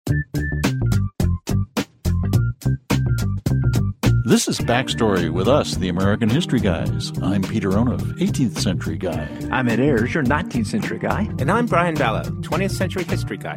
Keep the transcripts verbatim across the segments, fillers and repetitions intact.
This is Backstory with us, the American History Guys. I'm Peter Onuf, eighteenth century guy. I'm Ed Ayers, your nineteenth century guy. And I'm Brian Ballo, twentieth century history guy.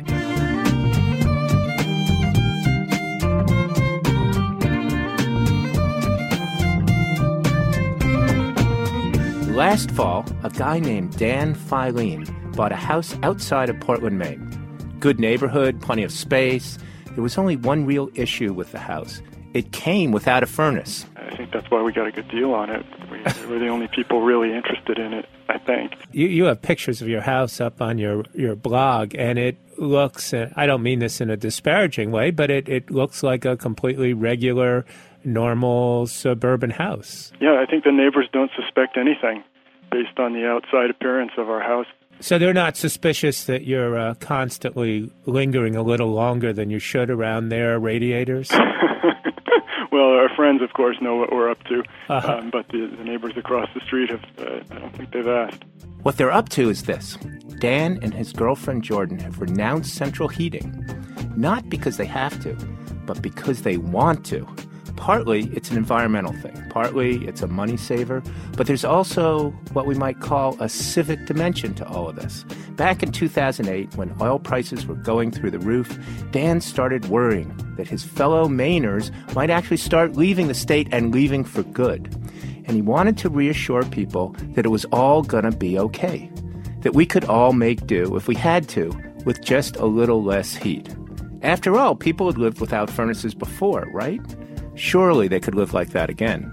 Last fall, a guy named Dan Filene bought a house outside of Portland, Maine. Good neighborhood, plenty of space. There was only one real issue with the house. It came without a furnace. I think that's why we got a good deal on it. We were the only people really interested in it, I think. You, you have pictures of your house up on your, your blog, and it looks, uh, I don't mean this in a disparaging way, but it, it looks like a completely regular, normal suburban house. Yeah, I think the neighbors don't suspect anything based on the outside appearance of our house. So they're not suspicious that you're uh, constantly lingering a little longer than you should around their radiators? Well, our friends, of course, know what we're up to, uh-huh. um, but the, the neighbors across the street have, uh, I don't think they've asked. What they're up to is this. Dan and his girlfriend Jordan have renounced central heating, not because they have to, but because they want to. Partly, it's an environmental thing. Partly, it's a money saver. But there's also what we might call a civic dimension to all of this. Back in two thousand eight, when oil prices were going through the roof, Dan started worrying that his fellow Mainers might actually start leaving the state and leaving for good. And he wanted to reassure people that it was all going to be okay, that we could all make do, if we had to, with just a little less heat. After all, people had lived without furnaces before, right? Surely they could live like that again.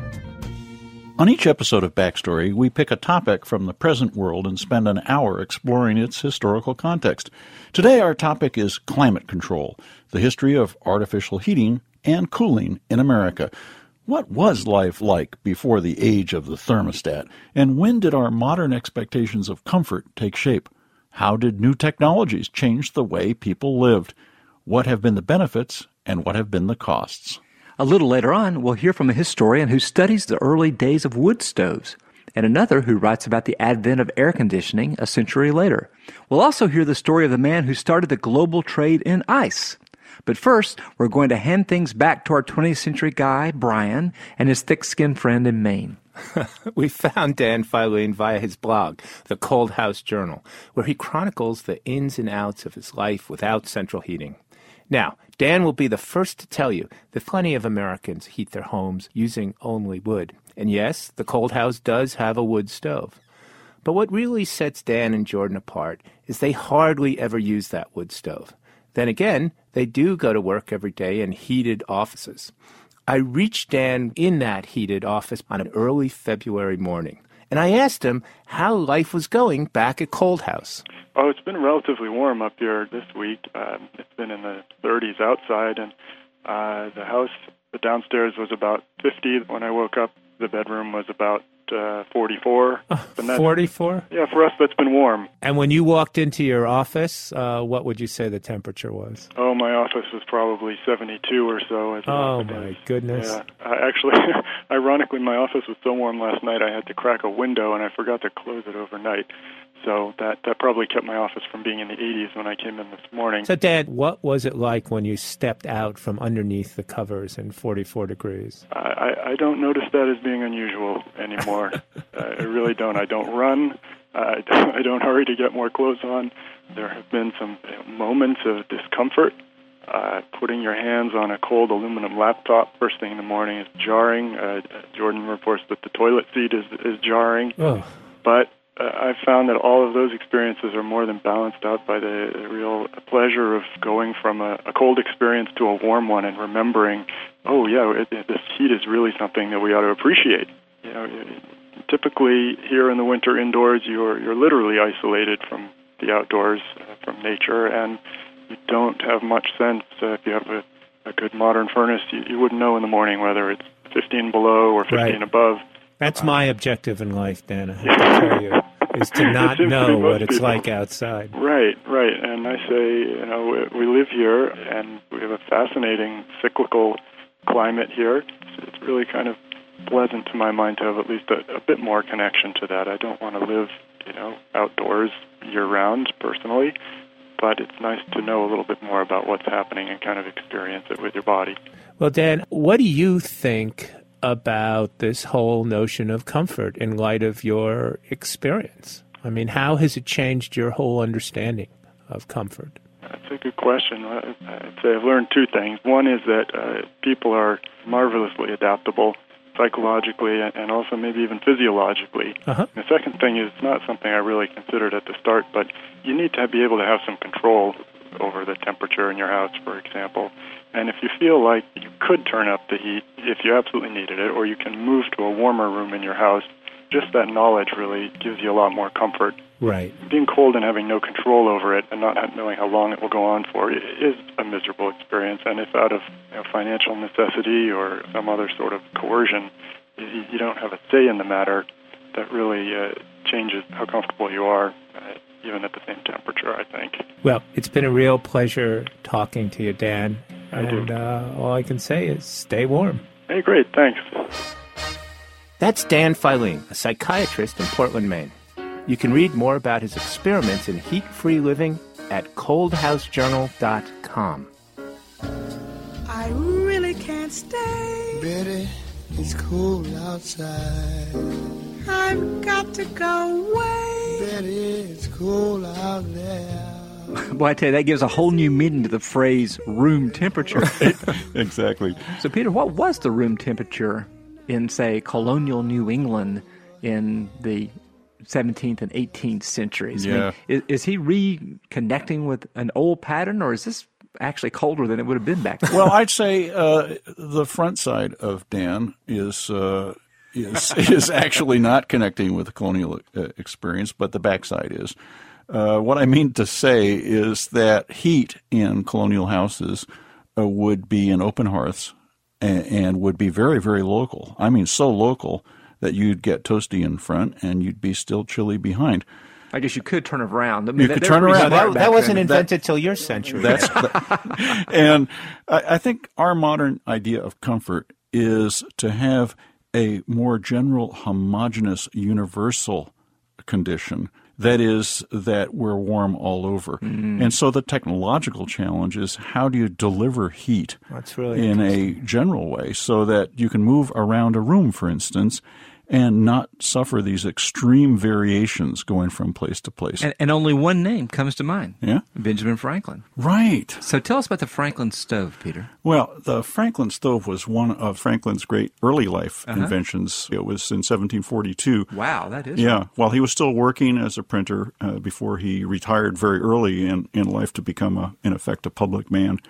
On each episode of Backstory, we pick a topic from the present world and spend an hour exploring its historical context. Today our topic is climate control, the history of artificial heating and cooling in America. What was life like before the age of the thermostat? And when did our modern expectations of comfort take shape? How did new technologies change the way people lived? What have been the benefits and what have been the costs? A little later on, we'll hear from a historian who studies the early days of wood stoves, and another who writes about the advent of air conditioning a century later. We'll also hear the story of the man who started the global trade in ice. But first, we're going to hand things back to our twentieth century guy, Brian, and his thick-skinned friend in Maine. We found Dan Filene via his blog, The Cold House Journal, where he chronicles the ins and outs of his life without central heating. Now, Dan will be the first to tell you that plenty of Americans heat their homes using only wood. And yes, the Cold House does have a wood stove. But what really sets Dan and Jordan apart is they hardly ever use that wood stove. Then again, they do go to work every day in heated offices. I reached Dan in that heated office on an early February morning, and I asked him how life was going back at Cold House. Oh, it's been relatively warm up here this week. Um, it's been in the thirties outside, and uh, the house, the downstairs was about fifty. When I woke up, the bedroom was about uh, forty-four. Uh, forty-four? Yeah, for us, that's been warm. And when you walked into your office, uh, what would you say the temperature was? Oh, my office was probably seventy-two or so. As oh, my goodness. Yeah. Uh, actually, ironically, my office was so warm last night, I had to crack a window, and I forgot to close it overnight. So that, that probably kept my office from being in the eighties when I came in this morning. So, Dad, what was it like when you stepped out from underneath the covers in forty-four degrees? I, I don't notice that as being unusual anymore. uh, I really don't. I don't run. Uh, I, don't, I don't hurry to get more clothes on. There have been some moments of discomfort. Uh, putting your hands on a cold aluminum laptop first thing in the morning is jarring. Uh, Jordan reports that the toilet seat is, is jarring. Oh. But Uh, I've found that all of those experiences are more than balanced out by the, the real pleasure of going from a, a cold experience to a warm one and remembering, oh, yeah, it, it, this heat is really something that we ought to appreciate. You know, typically here in the winter indoors, you're you're literally isolated from the outdoors, uh, from nature, and you don't have much sense. Uh, if you have a, a good modern furnace, you, you wouldn't know in the morning whether it's fifteen below or fifteen right. above. That's my objective in life, Dan, I have to tell you, is to not know what it's people. like outside. Right, right. And I say, you know, we live here, and we have a fascinating cyclical climate here. It's really kind of pleasant to my mind to have at least a, a bit more connection to that. I don't want to live, you know, outdoors year-round personally, but it's nice to know a little bit more about what's happening and kind of experience it with your body. Well, Dan, what do you think about this whole notion of comfort in light of your experience? I mean, how has it changed your whole understanding of comfort? That's a good question. I'd say I've learned two things. One is that uh, people are marvelously adaptable psychologically and also maybe even physiologically. Uh-huh. The second thing is not something I really considered at the start, but you need to be able to have some control over the temperature in your house, for example. And if you feel like you could turn up the heat if you absolutely needed it, or you can move to a warmer room in your house, just that knowledge really gives you a lot more comfort. Right. Being cold and having no control over it and not knowing how long it will go on for is a miserable experience. And if out of you know, financial necessity or some other sort of coercion, you don't have a say in the matter, that really uh, changes how comfortable you are, uh, even at the same temperature, I think. Well, it's been a real pleasure talking to you, Dan. I and do. Uh, all I can say is stay warm. Hey, great. Thanks. That's Dan Filene, a psychiatrist in Portland, Maine. You can read more about his experiments in heat-free living at cold house journal dot com. I really can't stay. Betty, it's cold outside. I've got to go away. Betty, it's cold out there. Boy, I tell you, that gives a whole new meaning to the phrase room temperature. Exactly. So, Peter, what was the room temperature in, say, colonial New England in the seventeenth and eighteenth centuries? Yeah. I mean, is, is he reconnecting with an old pattern, or is this actually colder than it would have been back then? Well, I'd say uh, the front side of Dan is uh, is is actually not connecting with the colonial uh, experience, but the backside is. Uh, what I mean to say is that heat in colonial houses uh, would be in open hearths and, and would be very, very local. I mean, so local that you'd get toasty in front and you'd be still chilly behind. I guess you could turn around. I mean, You that, could that turn was around. smart That, back that wasn't then. invented till your century. That's the, and I, I think our modern idea of comfort is to have a more general, homogeneous, universal condition. That is that we're warm all over. Mm. And so the technological challenge is how do you deliver heat That's really in a general way so that you can move around a room, for instance, and not suffer these extreme variations going from place to place. And, and only one name comes to mind. Yeah? Benjamin Franklin. Right. So tell us about the Franklin stove, Peter. Well, the Franklin stove was one of Franklin's great early life Uh-huh. inventions. It was in seventeen forty-two. Wow, that is. Yeah, while he was still working as a printer uh, before he retired very early in, in life to become, a, in effect, a public man.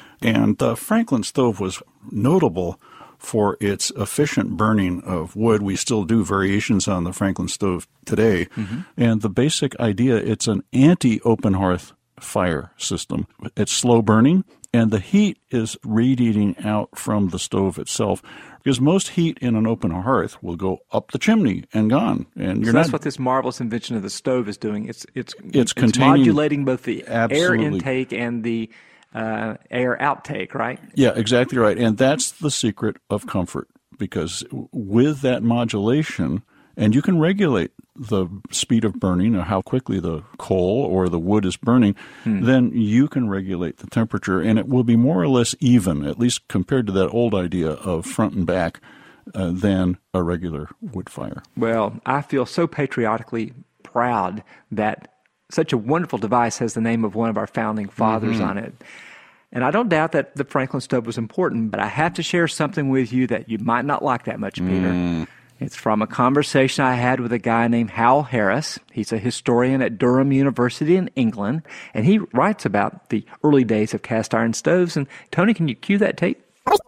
And the Franklin stove was notable for its efficient burning of wood. We still do variations on the Franklin stove today. Mm-hmm. And the basic idea, it's an anti-open hearth fire system. It's slow burning, and the heat is radiating out from the stove itself. Because most heat in an open hearth will go up the chimney and gone. And you're so that's not, what this marvelous invention of the stove is doing. It's it's it's, it's modulating both the absolutely. air intake and the uh, air outtake, right? Yeah, exactly right. And that's the secret of comfort, because with that modulation, and you can regulate the speed of burning or how quickly the coal or the wood is burning, hmm. then you can regulate the temperature, and it will be more or less even, at least compared to that old idea of front and back, uh, than a regular wood fire. Well, I feel so patriotically proud that such a wonderful device has the name of one of our founding fathers mm-hmm. on it. And I don't doubt that the Franklin stove was important, but I have to share something with you that you might not like that much, Peter. Mm. It's from a conversation I had with a guy named Hal Harris. He's a historian at Durham University in England, and he writes about the early days of cast iron stoves. And Tony, can you cue that tape?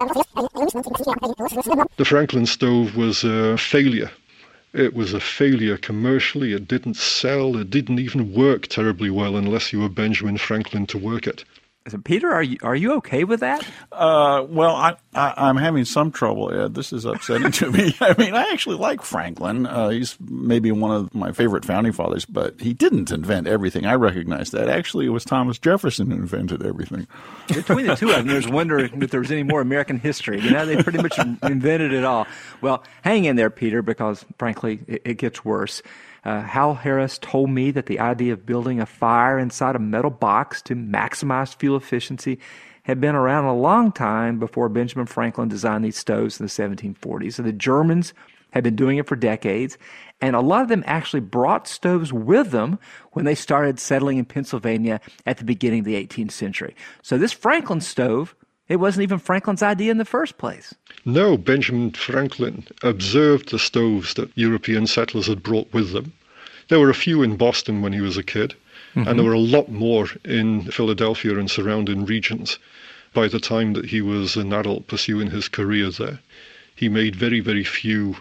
The Franklin stove was a failure. It was a failure commercially. It didn't sell. It didn't even work terribly well unless you were Benjamin Franklin to work it. So Peter, are you are you okay with that? Uh, well, I, I, I'm having some trouble, Ed. This is upsetting to me. I mean, I actually like Franklin. Uh, he's maybe one of my favorite founding fathers, but he didn't invent everything. I recognize that. Actually, it was Thomas Jefferson who invented everything. Between the two of them, there's wondering if there was any more American history. You know, they pretty much invented it all. Well, hang in there, Peter, because frankly, it, it gets worse. Uh, Hal Harris told me that the idea of building a fire inside a metal box to maximize fuel efficiency had been around a long time before Benjamin Franklin designed these stoves in the seventeen forties. So the Germans had been doing it for decades, and a lot of them actually brought stoves with them when they started settling in Pennsylvania at the beginning of the eighteenth century. So this Franklin stove, it wasn't even Franklin's idea in the first place. No, Benjamin Franklin observed the stoves that European settlers had brought with them. There were a few in Boston when he was a kid, mm-hmm. and there were a lot more in Philadelphia and surrounding regions by the time that he was an adult pursuing his career there. He made very, very few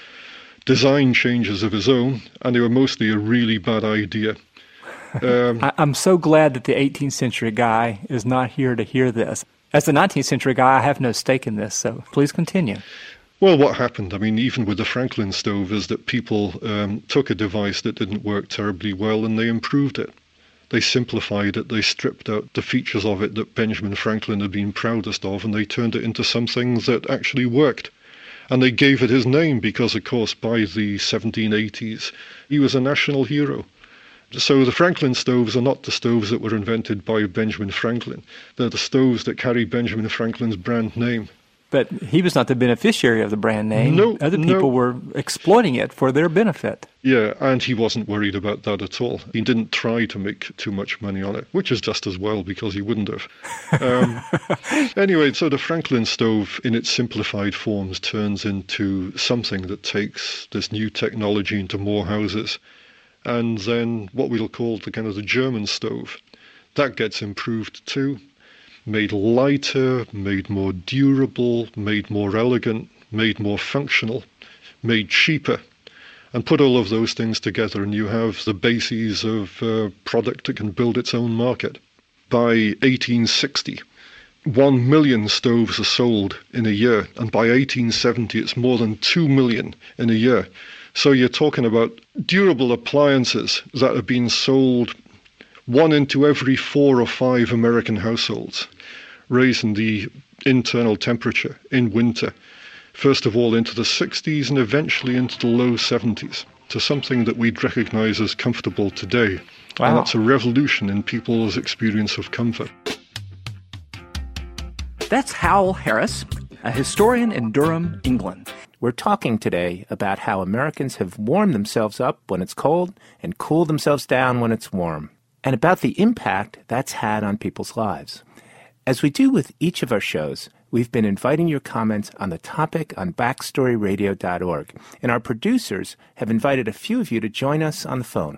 design changes of his own, and they were mostly a really bad idea. Um, I, I'm so glad that the eighteenth century guy is not here to hear this. As the nineteenth century guy, I have no stake in this, so please continue. Well, what happened, I mean, even with the Franklin stove, is that people um, took a device that didn't work terribly well and they improved it. They simplified it, they stripped out the features of it that Benjamin Franklin had been proudest of, and they turned it into something that actually worked. And they gave it his name because, of course, by the seventeen eighties, he was a national hero. So the Franklin stoves are not the stoves that were invented by Benjamin Franklin. They're the stoves that carry Benjamin Franklin's brand name. But he was not the beneficiary of the brand name. No, Other people no. were exploiting it for their benefit. Yeah, and he wasn't worried about that at all. He didn't try to make too much money on it, which is just as well because he wouldn't have. Um, anyway, so the Franklin stove in its simplified forms turns into something that takes this new technology into more houses. And then what we'll call the kind of the German stove, that gets improved too. Made lighter, made more durable, made more elegant, made more functional, made cheaper. And put all of those things together and you have the bases of a product that can build its own market. By eighteen sixty, one million stoves are sold in a year, and by eighteen seventy it's more than two million in a year. So you're talking about durable appliances that are being sold one into every four or five American households, raising the internal temperature in winter, first of all into the sixties and eventually into the low seventies, to something that we'd recognize as comfortable today. Wow. And that's a revolution in people's experience of comfort. That's Hal Harris, a historian in Durham, England. We're talking today about how Americans have warmed themselves up when it's cold and cooled themselves down when it's warm, and about the impact that's had on people's lives. As we do with each of our shows, we've been inviting your comments on the topic on backstory radio dot org, and our producers have invited a few of you to join us on the phone.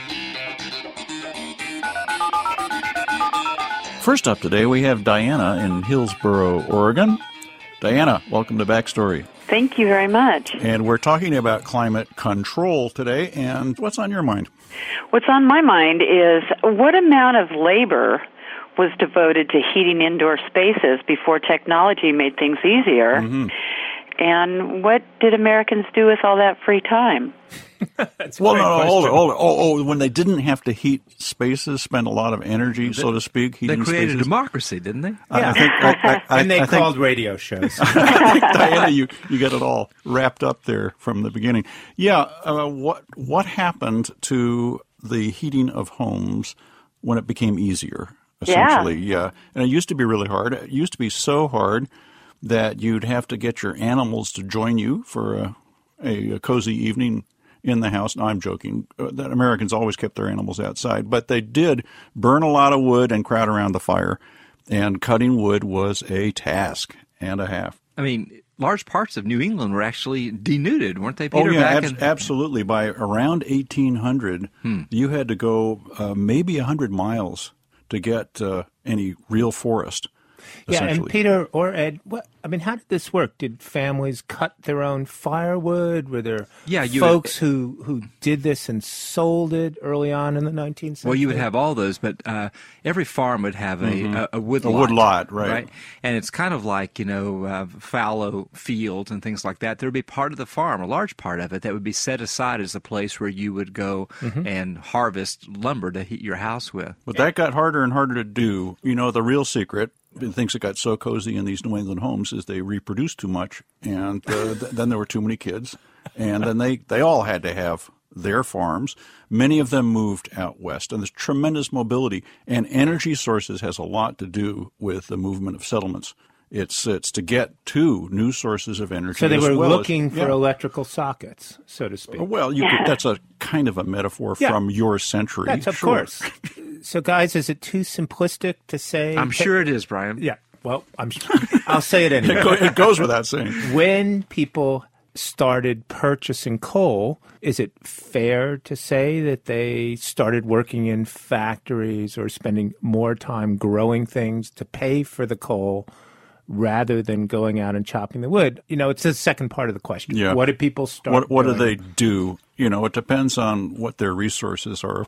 First up today, we have Diana in Hillsboro, Oregon. Diana, welcome to Backstory. Thank you very much. And we're talking about climate control today, and what's on your mind? What's on my mind is what amount of labor was devoted to heating indoor spaces before technology made things easier, Mm-hmm. and what did Americans do with all that free time? That's a Well, great no, no, question. hold it, hold it. Oh, oh, when they didn't have to heat spaces, spend a lot of energy, so to speak, They heating created spaces. democracy, didn't they? I, I think, I, I, and they I think, called radio shows. I think, Diana, you, you get it all wrapped up there from the beginning. Yeah, uh, what what happened to the heating of homes when it became easier, essentially? Yeah. yeah. And it used to be really hard. It used to be so hard that you'd have to get your animals to join you for a, a, a cozy evening in the house. No, I'm joking. Uh, that Americans always kept their animals outside, but they did burn a lot of wood and crowd around the fire, and cutting wood was a task and a half. I mean, large parts of New England were actually denuded, weren't they, Peter? Oh, yeah, back abs- in... absolutely. By around eighteen hundred, hmm. you had to go uh, maybe one hundred miles to get uh, any real forest. Yeah, and Peter or Ed, what, I mean, how did this work? Did families cut their own firewood? Were there yeah, you folks would, who, who did this and sold it early on in the nineteenth century? Well, you would have all those, but uh, every farm would have a, mm-hmm. a, a wood a lot. wood lot, right. right? And it's kind of like, you know, uh, fallow fields and things like that. There would be part of the farm, a large part of it, that would be set aside as a place where you would go mm-hmm. and harvest lumber to heat your house with. But that got harder and harder to do. You know, the real secret, things that got so cozy in these New England homes, is they reproduced too much, and uh, th- then there were too many kids, and then they, they all had to have their farms. Many of them moved out west, and there's tremendous mobility. And energy sources has a lot to do with the movement of settlements. It's it's to get to new sources of energy. So they were well looking as, for yeah. electrical sockets, so to speak. Well, you could, that's a kind of a metaphor Yeah. from your century. That's of sure. course. So, guys, is it too simplistic to say? I'm sure it is, Brian. Yeah. Well, I'm. I'll say it anyway. It, go, it goes without saying. When people started purchasing coal, is it fair to say that they started working in factories or spending more time growing things to pay for the coal rather than going out and chopping the wood? You know, it's the second part of the question. Yeah. What did people start What, what do doing? they do? You know, it depends on what their resources are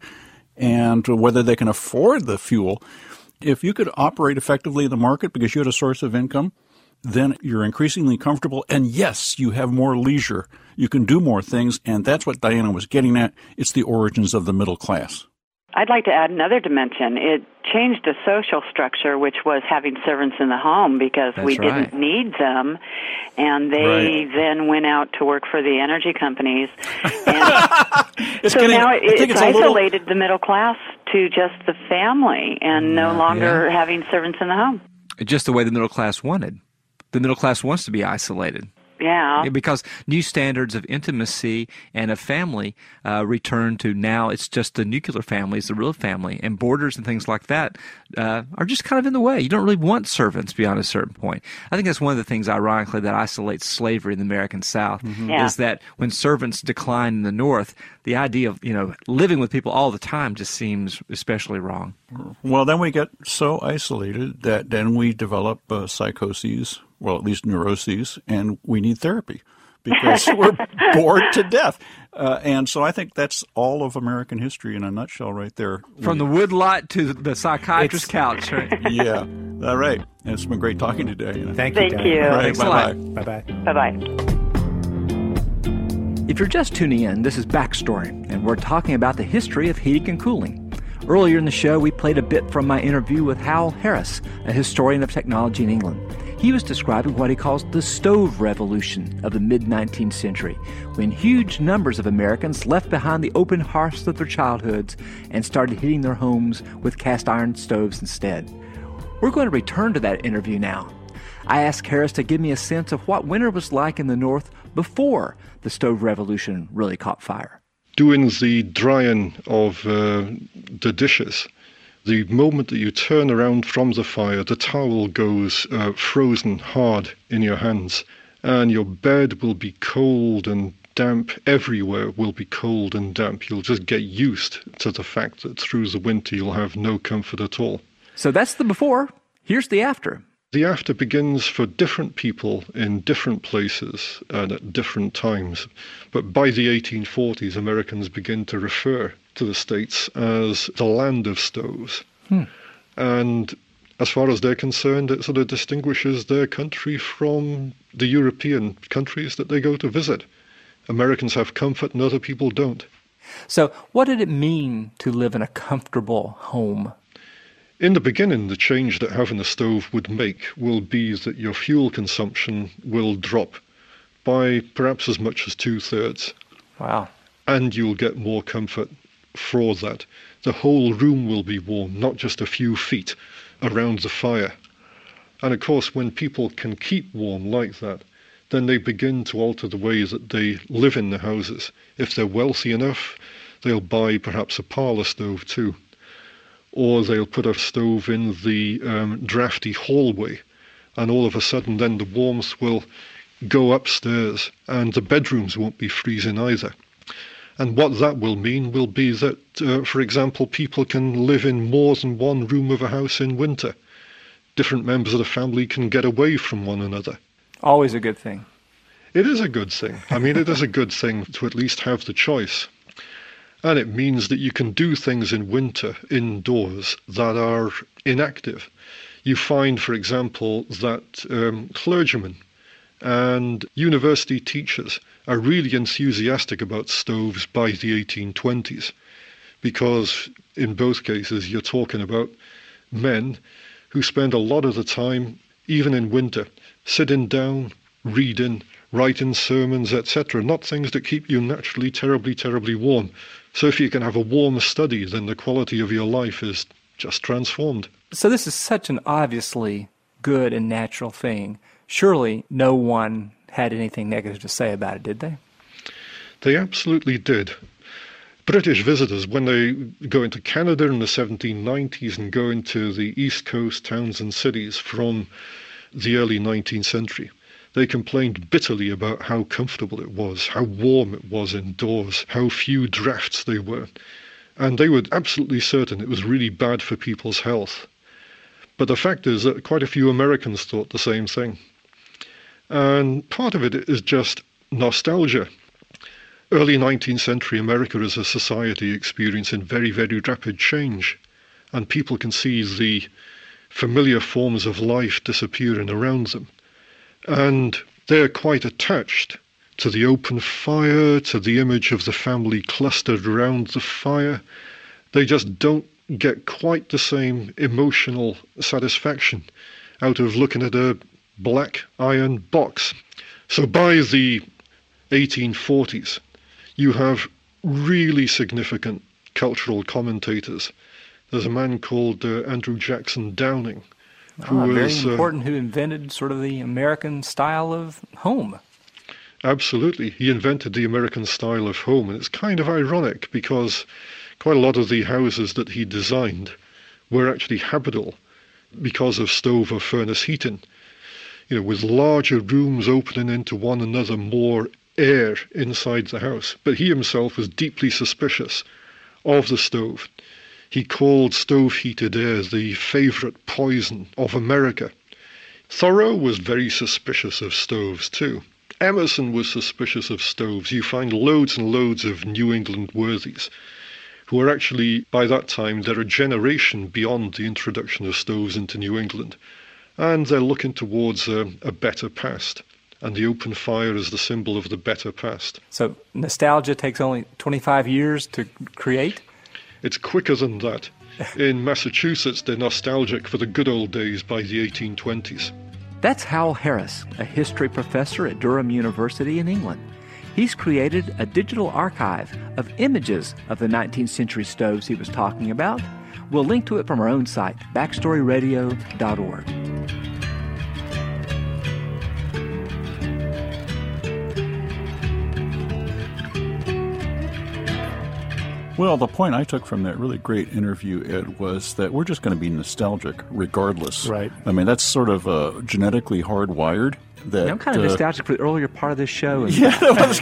and whether they can afford the fuel. If you could operate effectively in the market because you had a source of income, then you're increasingly comfortable. And yes, you have more leisure. You can do more things. And that's what Diana was getting at. It's the origins of the middle class. I'd like to add another dimension. It changed the social structure, which was having servants in the home because That's we right. didn't need them. And they Right. then went out to work for the energy companies. And It's so getting- now I it, think it's, it's a little- isolated the middle class to just the family and no longer having servants in the home. Just the way the middle class wanted. The middle class wants to be isolated. Yeah. Because new standards of intimacy and of family uh, return to now it's just the nuclear family is the real family, and borders and things like that uh, are just kind of in the way. You don't really want servants beyond a certain point. I think that's one of the things, ironically, that isolates slavery in the American South Yeah. is that when servants decline in the North, the idea of you know living with people all the time just seems especially wrong. Well, then we get so isolated that then we develop uh, psychoses, well, at least neuroses, and we need therapy because we're bored to death. Uh, and so I think that's all of American history in a nutshell right there. From the woodlot to the psychiatrist's couch, right? Yeah, all right. And it's been great talking today. You know. Thank you. Thank Dan. you. All right, Thanks a bye-bye. lot. Bye-bye. Bye-bye. If you're just tuning in, this is Backstory, and we're talking about the history of heating and cooling. Earlier in the show, we played a bit from my interview with Hal Harris, a historian of technology in England. He was describing what he calls the stove revolution of the mid-nineteenth century, when huge numbers of Americans left behind the open hearths of their childhoods and started heating their homes with cast iron stoves instead. We're going to return to that interview now. I asked Harris to give me a sense of what winter was like in the North before the stove revolution really caught fire. Doing the drying of uh, the dishes, the moment that you turn around from the fire, the towel goes uh, frozen hard in your hands, and your bed will be cold and damp. Everywhere will be cold and damp. You'll just get used to the fact that through the winter you'll have no comfort at all. So that's the before. Here's the after. The after begins for different people in different places and at different times. But by the eighteen forties, Americans begin to refer to the States as the land of stoves. Hmm. And as far as they're concerned, it sort of distinguishes their country from the European countries that they go to visit. Americans have comfort and other people don't. So what did it mean to live in a comfortable home? In the beginning, the change that having a stove would make will be that your fuel consumption will drop by perhaps as much as two-thirds. Wow. And you'll get more comfort for that. The whole room will be warm, not just a few feet around the fire. And of course, when people can keep warm like that, then they begin to alter the way that they live in the houses. If they're wealthy enough, they'll buy perhaps a parlour stove too. Or they'll put a stove in the um, drafty hallway, and all of a sudden then the warmth will go upstairs and the bedrooms won't be freezing either. And what that will mean will be that, uh, for example, people can live in more than one room of a house in winter. Different members of the family can get away from one another. Always a good thing. It is a good thing. I mean, it is a good thing to at least have the choice. And it means that you can do things in winter indoors that are inactive. You find, for example, that um, clergymen and university teachers are really enthusiastic about stoves by the eighteen twenties, because in both cases you're talking about men who spend a lot of the time, even in winter, sitting down, reading, writing sermons, et cetera, not things that keep you naturally terribly, terribly warm. So if you can have a warm study, then the quality of your life is just transformed. So this is such an obviously good and natural thing. Surely no one had anything negative to say about it, did they? They absolutely did. British visitors, when they go into Canada in the seventeen nineties and go into the East Coast towns and cities from the early nineteenth century, they complained bitterly about how comfortable it was, how warm it was indoors, how few drafts there were. And they were absolutely certain it was really bad for people's health. But the fact is that quite a few Americans thought the same thing. And part of it is just nostalgia. Early nineteenth century America is a society experiencing very, very rapid change. And people can see the familiar forms of life disappearing around them. And they're quite attached to the open fire, to the image of the family clustered around the fire. They just don't get quite the same emotional satisfaction out of looking at a black iron box. So by the eighteen forties, you have really significant cultural commentators. There's a man called uh, Andrew Jackson Downing, who ah, very was important, uh, who invented sort of the American style of home. Absolutely. He invented the American style of home, and it's kind of ironic because quite a lot of the houses that he designed were actually habitable because of stove or furnace heating. You know, with larger rooms opening into one another, more air inside the house. But he himself was deeply suspicious of the stove. He called stove-heated air the favourite poison of America. Thoreau was very suspicious of stoves too. Emerson was suspicious of stoves. You find loads and loads of New England worthies who are actually, by that time, they're a generation beyond the introduction of stoves into New England. And they're looking towards a, a better past. And the open fire is the symbol of the better past. So nostalgia takes only twenty-five years to create? It's quicker than that. In Massachusetts, they're nostalgic for the good old days by the eighteen twenties. That's Hal Harris, a history professor at Durham University in England. He's created a digital archive of images of the nineteenth century stoves he was talking about. We'll link to it from our own site, backstory radio dot org. Well, the point I took from that really great interview, Ed, was that we're just going to be nostalgic regardless. Right. I mean, that's sort of uh, genetically hardwired. That, yeah, I'm kind of uh, nostalgic for the earlier part of this show. Yeah,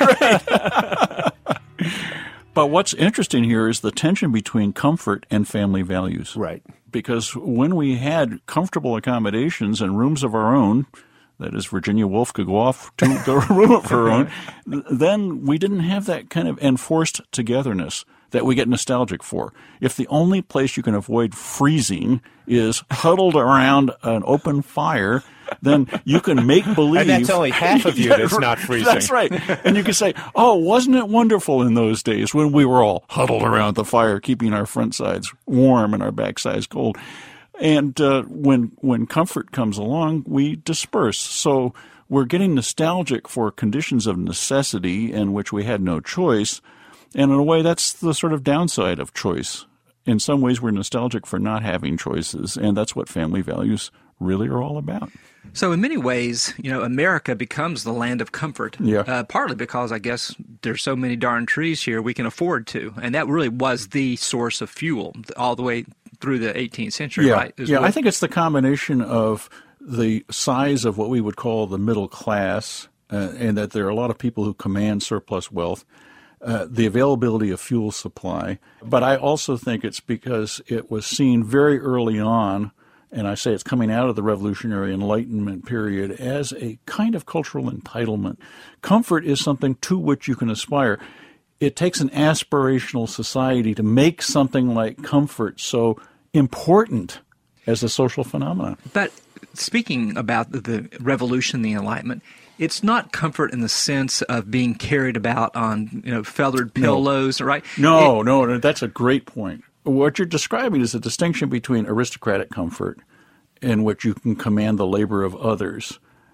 that was great. But what's interesting here is the tension between comfort and family values. Right. Because when we had comfortable accommodations and rooms of our own, that is, Virginia Woolf could go off to the room of her own, then we didn't have that kind of enforced togetherness that we get nostalgic for. If the only place you can avoid freezing is huddled around an open fire, then you can make believe. And that's only half of you that's not freezing. That's right. And you can say, oh, wasn't it wonderful in those days when we were all huddled around the fire, keeping our front sides warm and our back sides cold. And uh, when when comfort comes along, we disperse. So we're getting nostalgic for conditions of necessity in which we had no choice. And in a way, that's the sort of downside of choice. In some ways, we're nostalgic for not having choices, and that's what family values really are all about. So in many ways, you know, America becomes the land of comfort. Yeah. Uh, partly because I guess there's so many darn trees here we can afford to. And that really was the source of fuel all the way through the eighteenth century, yeah. right? As Yeah, well. I think it's the combination of the size of what we would call the middle class, uh, and that there are a lot of people who command surplus wealth, uh, the availability of fuel supply. But I also think it's because it was seen very early on, and I say it's coming out of the Revolutionary Enlightenment period, as a kind of cultural entitlement. Comfort is something to which you can aspire. It takes an aspirational society to make something like comfort so important as a social phenomenon. But speaking about the revolution, the Enlightenment, it's not comfort in the sense of being carried about on, you know, feathered pillows, no. right? No, it, no, no, that's a great point. What you're describing is a distinction between aristocratic comfort, in which you can command the labor of others,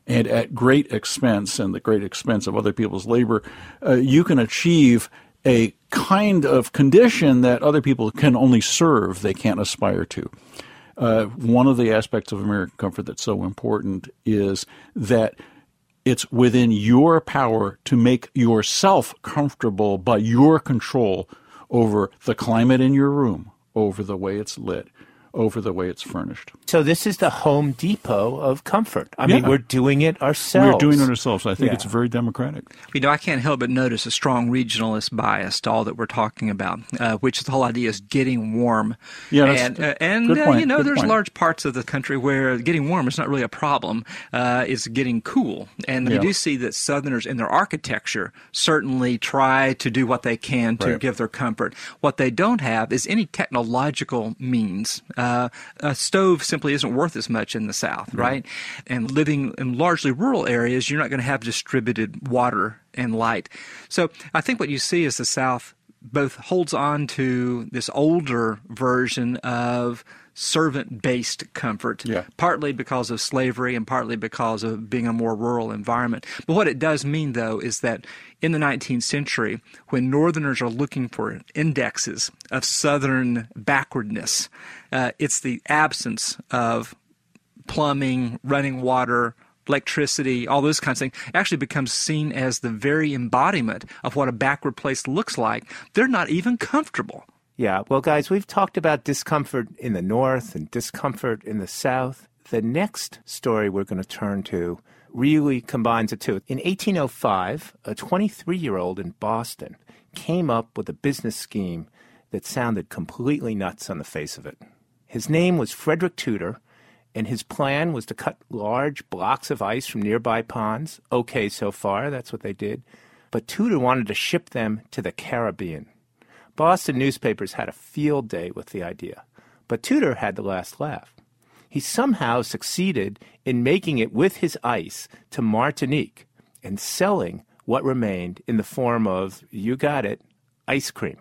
and at great expense and the great expense of other people's labor, uh, you can achieve a kind of condition that other people can only serve, they can't aspire to. Uh, one of the aspects of American comfort that's so important is that it's within your power to make yourself comfortable by your control over the climate in your room, over the way it's lit, over the way it's furnished. So this is the Home Depot of comfort. I yeah. mean, we're doing it ourselves. We're doing it ourselves. I think yeah. it's very democratic. You know, I can't help but notice a strong regionalist bias to all that we're talking about, uh, which is the whole idea is getting warm. Yeah, that's and uh, and good uh, point, you know, good there's point. large parts of the country where getting warm is not really a problem. Uh, it's getting cool, and yeah. you do see that Southerners in their architecture certainly try to do what they can to right. give their comfort. What they don't have is any technological means. Uh, a stove simply isn't worth as much in the South, right? And living in largely rural areas, you're not going to have distributed water and light. So I think what you see is the South both holds on to this older version of servant-based comfort, yeah. partly because of slavery and partly because of being a more rural environment. But what it does mean, though, is that in the nineteenth century, when Northerners are looking for indexes of Southern backwardness, uh, it's the absence of plumbing, running water, electricity, all those kinds of things, actually becomes seen as the very embodiment of what a backward place looks like. They're not even comfortable. Yeah, well, guys, we've talked about discomfort in the North and discomfort in the South. The next story we're going to turn to really combines the two. In eighteen oh five, a twenty-three-year-old in Boston came up with a business scheme that sounded completely nuts on the face of it. His name was Frederick Tudor, and his plan was to cut large blocks of ice from nearby ponds. Okay so far, that's what they did. But Tudor wanted to ship them to the Caribbean. Boston newspapers had a field day with the idea, but Tudor had the last laugh. He somehow succeeded in making it with his ice to Martinique and selling what remained in the form of, you got it, ice cream.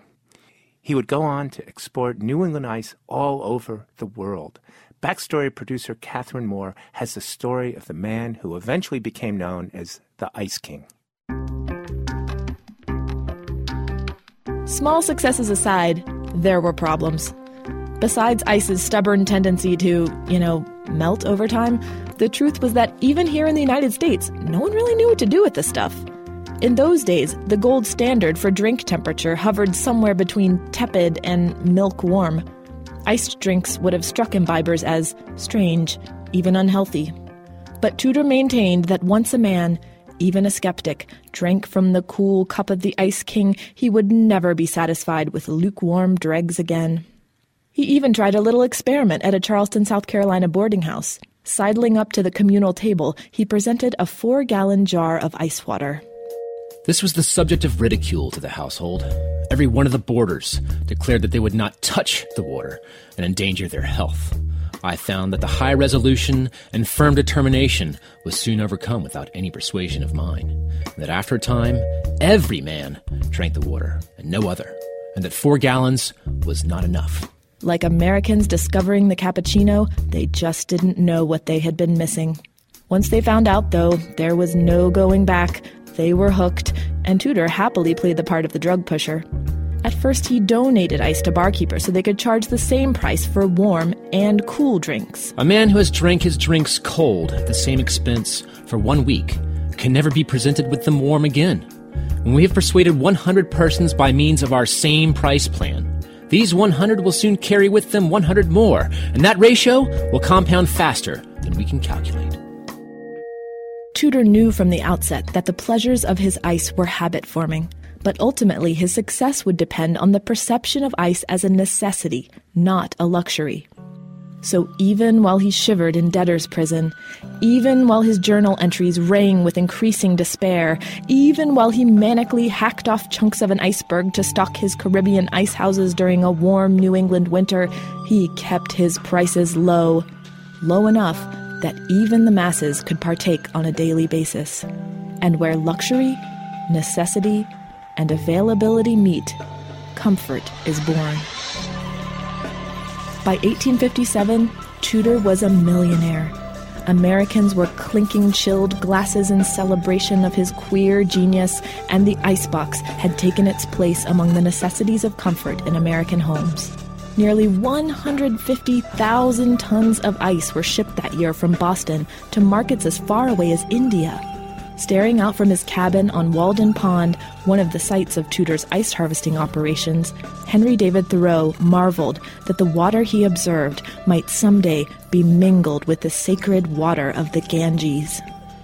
He would go on to export New England ice all over the world. Backstory producer Catherine Moore has the story of the man who eventually became known as the Ice King. Small successes aside, there were problems. Besides ice's stubborn tendency to, you know, melt over time, the truth was that even here in the United States, no one really knew what to do with the stuff. In those days, the gold standard for drink temperature hovered somewhere between tepid and milk warm. Iced drinks would have struck imbibers as strange, even unhealthy. But Tudor maintained that once a man, even a skeptic, drank from the cool cup of the Ice King, he would never be satisfied with lukewarm dregs again. He even tried a little experiment at a Charleston, South Carolina boarding house. Sidling up to the communal table, he presented a four-gallon jar of ice water. This was the subject of ridicule to the household. Every one of the boarders declared that they would not touch the water and endanger their health. I found that the high resolution and firm determination was soon overcome without any persuasion of mine, and that after a time, every man drank the water and no other, and that four gallons was not enough. Like Americans discovering the cappuccino, they just didn't know what they had been missing. Once they found out, though, there was no going back. They were hooked, and Tudor happily played the part of the drug pusher. At first, he donated ice to barkeepers so they could charge the same price for warm and cool drinks. A man who has drank his drinks cold at the same expense for one week can never be presented with them warm again. When we have persuaded one hundred persons by means of our same price plan, these one hundred will soon carry with them one hundred more, and that ratio will compound faster than we can calculate. Tudor knew from the outset that the pleasures of his ice were habit-forming, but ultimately his success would depend on the perception of ice as a necessity, not a luxury. So even while he shivered in debtor's prison, even while his journal entries rang with increasing despair, even while he manically hacked off chunks of an iceberg to stock his Caribbean ice houses during a warm New England winter, he kept his prices low, low enough that even the masses could partake on a daily basis. And where luxury, necessity, and availability meet, comfort is born. By eighteen fifty-seven, Tudor was a millionaire. Americans were clinking chilled glasses in celebration of his queer genius, and the icebox had taken its place among the necessities of comfort in American homes. Nearly one hundred fifty thousand tons of ice were shipped that year from Boston to markets as far away as India. Staring out from his cabin on Walden Pond, one of the sites of Tudor's ice harvesting operations, Henry David Thoreau marveled that the water he observed might someday be mingled with the sacred water of the Ganges.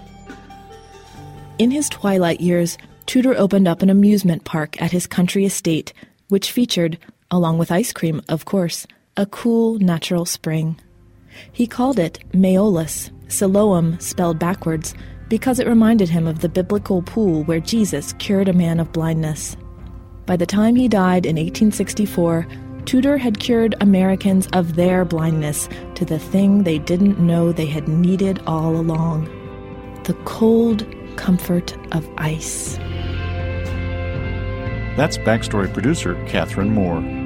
In his twilight years, Tudor opened up an amusement park at his country estate, which featured, along with ice cream, of course, a cool natural spring. He called it Maolus, Siloam spelled backwards, because it reminded him of the biblical pool where Jesus cured a man of blindness. By the time he died in eighteen sixty-four, Tudor had cured Americans of their blindness to the thing they didn't know they had needed all along: the cold comfort of ice. That's Backstory producer Catherine Moore.